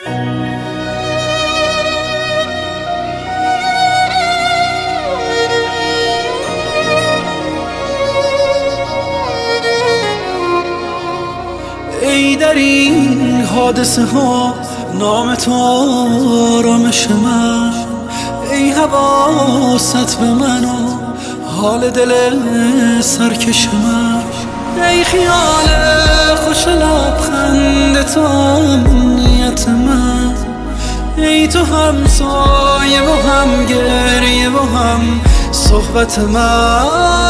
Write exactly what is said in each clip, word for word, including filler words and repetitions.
ای در این حادثه ها نام تو آرامش من، ای حواست به من و حال دل سرکش من، ای خیال خوش لبخند تو امنیت من، ای تو هم سایه و هم گریه و هم صحبت من.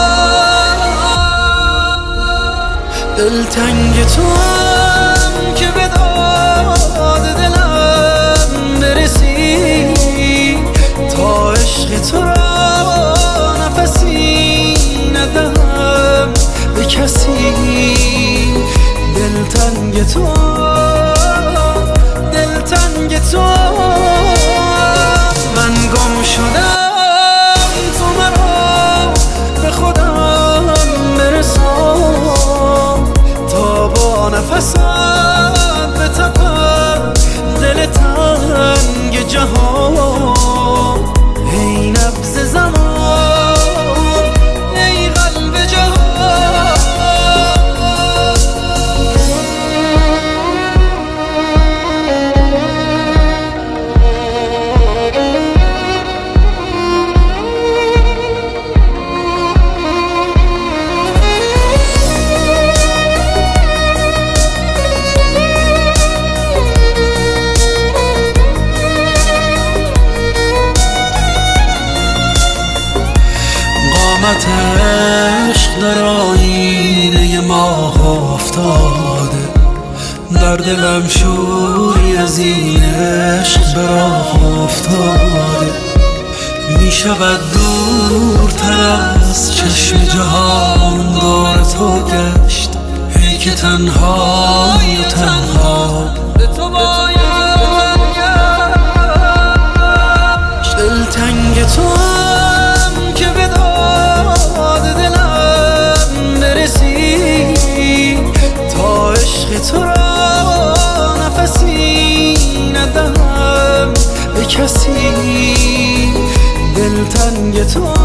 دلتنگ تو هم که به داد دلم برسی، تا عشق تو را نفسی ندهم به کسی. دلتنگ تو دلتنگ تو من گم شدم، تو مرا به خودم برسان، تا با نفست بتپم دل تنگ جهان. ای نبض زمان ای قلب جهان. قامت عشق در آینه ماه افتاده، در دلم شوری از این عشق به راه افتاده. می شود دورتر از چشم جهان دور تو گشت، ای که تنهایی و تنها به تو باید گشت. دلتنگ تو هم که به داد دلم برسی، تا عشق تو را نفسی ندهم به کسی. دلتنگ تو